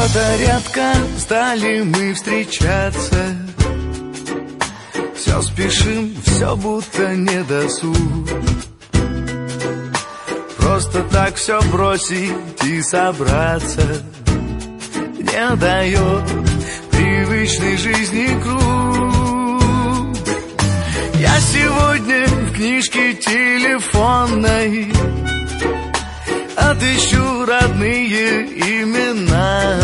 Что-то редко стали мы встречаться, все спешим, все будто не досуг. Просто так все бросить и собраться не дает привычной жизни круг. Я сегодня в книжке телефонной отыщу родные имена,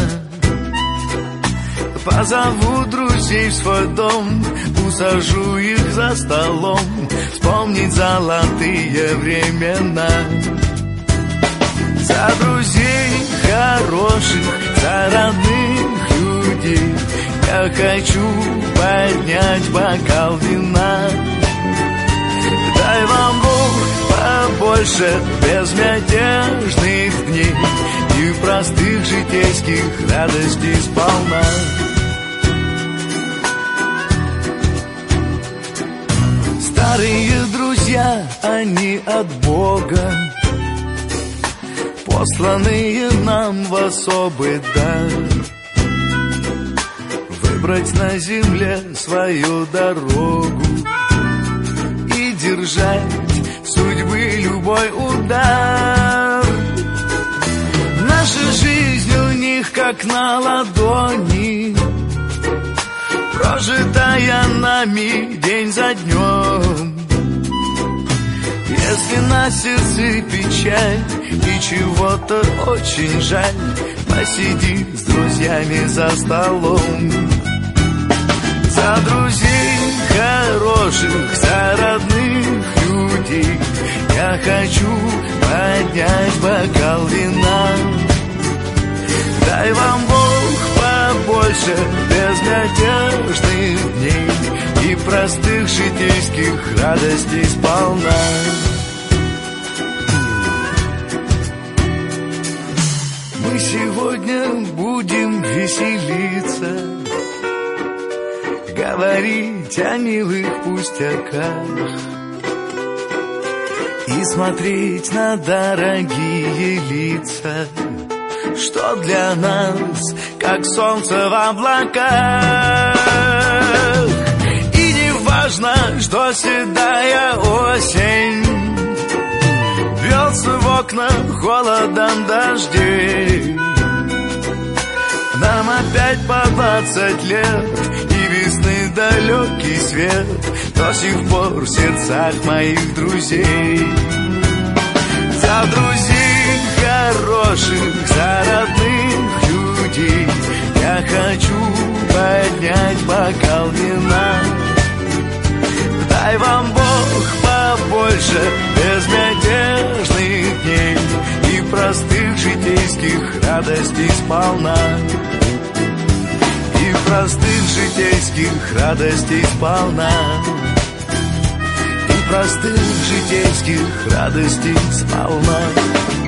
позову друзей в свой дом, усажу их за столом, вспомнить золотые времена. За друзей хороших, за родных людей я хочу поднять бокал вина. Дай вам Бог побольше безмятежных дней и простых житейских радостей сполна. Старые друзья, они от Бога, посланные нам в особый дар, выбрать на земле свою дорогу и держать судьбы любой удар. Наша жизнь у них как на ладони, прожитая нами день за днем. Если на сердце печаль и чего-то очень жаль, посиди с друзьями за столом. За друзей хороших, за родных людей я хочу поднять бокал вина. Дай вам Бог побольше безмятежных дней и простых житейских радостей сполна. Мы сегодня будем веселиться, говорить о милых пустяках и смотреть на дорогие лица, что для нас как солнце в облаках. И не важно, что седая осень бьется в окна холодом дождей. Нам опять по 20 лет, и весны далекий свет до сих пор в сердцах моих друзей. За друзей хороших, за родных людей я хочу поднять бокал вина. Дай вам Бог побольше безмятежных дней и простых житейских радостей сполна. И простых житейских радостей сполна. И простых житейских радостей сполна.